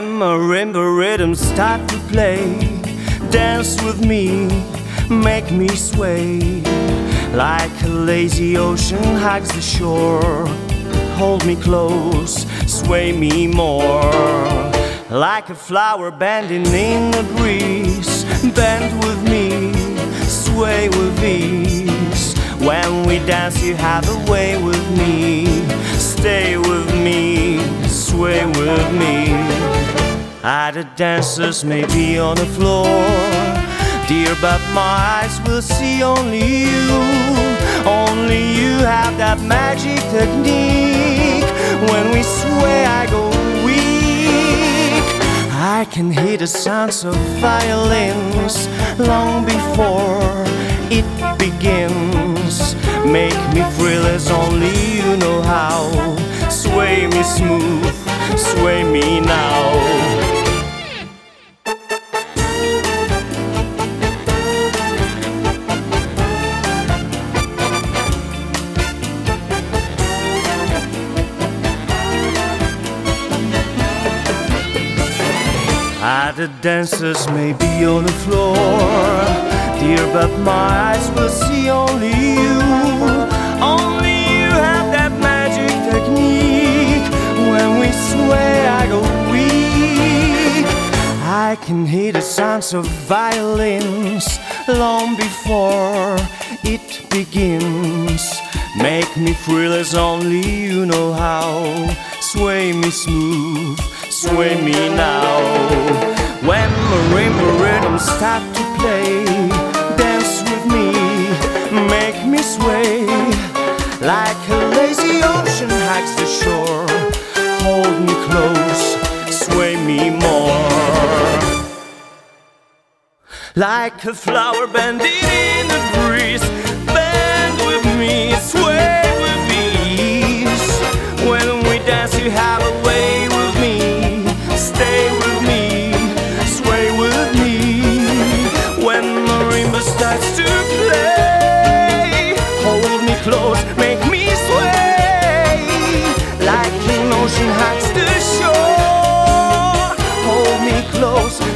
marimba rhythms start to play, dance with me, make me sway. Like a lazy ocean hugs the shore, hold me close, sway me more. Like a flower bending in the breeze, bend with me, sway with ease. When we dance you have a way with me, stay with me, sway with me. Other dancers may be on the floor, dear, but my eyes will see only you. Only you have that magic technique. When we sway I go weak. I can hear the sounds of violins long before it begins. Make me thrill as only you know how. Sway me smooth, sway me now. Other dancers may be on the floor, dear, but my eyes will see only you. Only you have that magic technique. When we sway I go weak. I can hear the sounds of violins long before it begins. Make me thrill as only you know how. Sway me smooth, sway me now. When marimba rhythms start to play, dance with me, make me sway. Like a lazy ocean hugs the shore, hold me close, sway me more. Like a flower bending in the breeze, bend with me, sway with ease. When we dance you have a way with me, stay with me, sway with me. When marimba starts to play, hold me close, make me sway. Like an ocean hugs the shore, hold me close,